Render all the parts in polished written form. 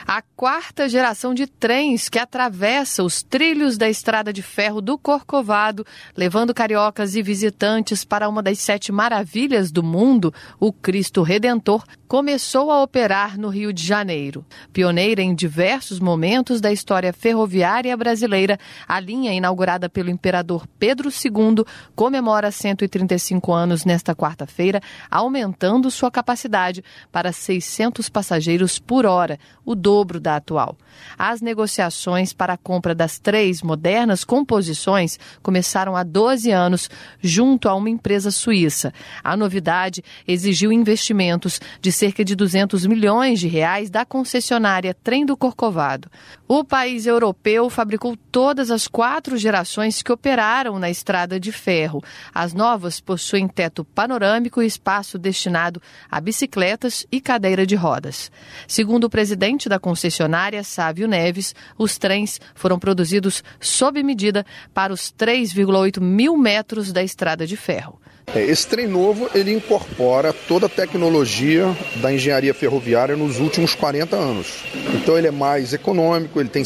A quarta geração de trens que atravessa os trilhos da Estrada de Ferro do Corcovado, levando cariocas e visitantes para uma das 7 maravilhas do mundo, o Cristo Redentor, começou a operar no Rio de Janeiro. Pioneira em diversos momentos da história ferroviária brasileira, a linha, inaugurada pelo imperador Pedro II, comemora 135 anos nesta quarta-feira, aumentando sua capacidade para 600 passageiros por hora, o dobro da atual. As negociações para a compra das 3 modernas composições começaram há 12 anos, junto a uma empresa suíça. A novidade exigiu investimentos de cerca de 200 milhões de reais da concessionária Trem do Corcovado. O país europeu fabricou todas as 4 gerações que operaram na Estrada de Ferro. As novas possuem teto panorâmico e espaço destinado a bicicletas e cadeira de rodas. Segundo o presidente da concessionária, Sávio Neves, os trens foram produzidos sob medida para os 3,8 mil metros da Estrada de Ferro. Esse trem novo, ele incorpora toda a tecnologia da engenharia ferroviária nos últimos 40 anos. Então ele é mais econômico, ele tem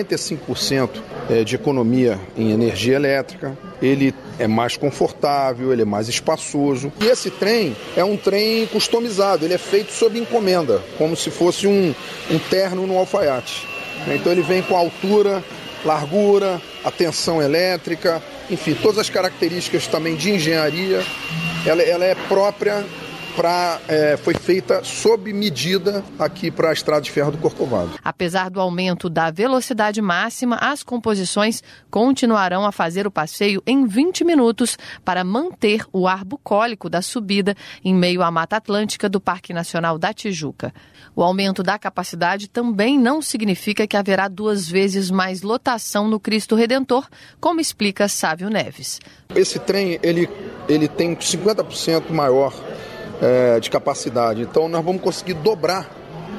75% de economia em energia elétrica, ele é mais confortável, ele é mais espaçoso. E esse trem é um trem customizado, ele é feito sob encomenda, como se fosse um terno no alfaiate. Então ele vem com altura, largura, a tensão elétrica, enfim, todas as características também de engenharia, ela é própria foi feita sob medida aqui para a Estrada de Ferro do Corcovado. Apesar do aumento da velocidade máxima, as composições continuarão a fazer o passeio em 20 minutos para manter o ar bucólico da subida em meio à Mata Atlântica do Parque Nacional da Tijuca. O aumento da capacidade também não significa que haverá 2 vezes mais lotação no Cristo Redentor, como explica Sávio Neves. Esse trem ele tem 50% maior de capacidade, então nós vamos conseguir dobrar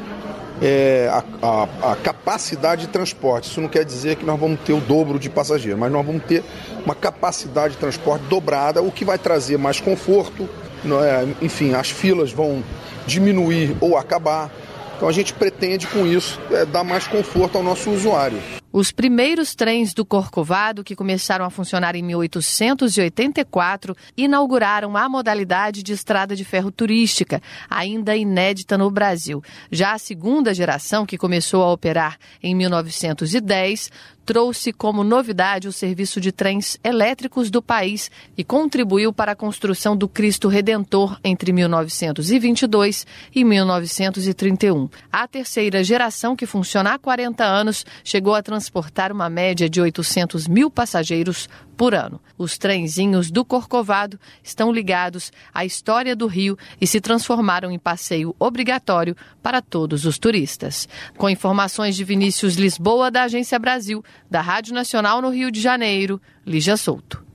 a capacidade de transporte. Isso não quer dizer que nós vamos ter o dobro de passageiros, mas nós vamos ter uma capacidade de transporte dobrada, o que vai trazer mais conforto, enfim, as filas vão diminuir ou acabar. Então a gente pretende com isso dar mais conforto ao nosso usuário. Os primeiros trens do Corcovado, que começaram a funcionar em 1884, inauguraram a modalidade de estrada de ferro turística, ainda inédita no Brasil. Já a segunda geração, que começou a operar em 1910, trouxe como novidade o serviço de trens elétricos do país e contribuiu para a construção do Cristo Redentor entre 1922 e 1931. A terceira geração, que funciona há 40 anos, chegou a transportar uma média de 800 mil passageiros por ano. Os trenzinhos do Corcovado estão ligados à história do Rio e se transformaram em passeio obrigatório para todos os turistas. Com informações de Vinícius Lisboa, da Agência Brasil, da Rádio Nacional no Rio de Janeiro, Lígia Souto.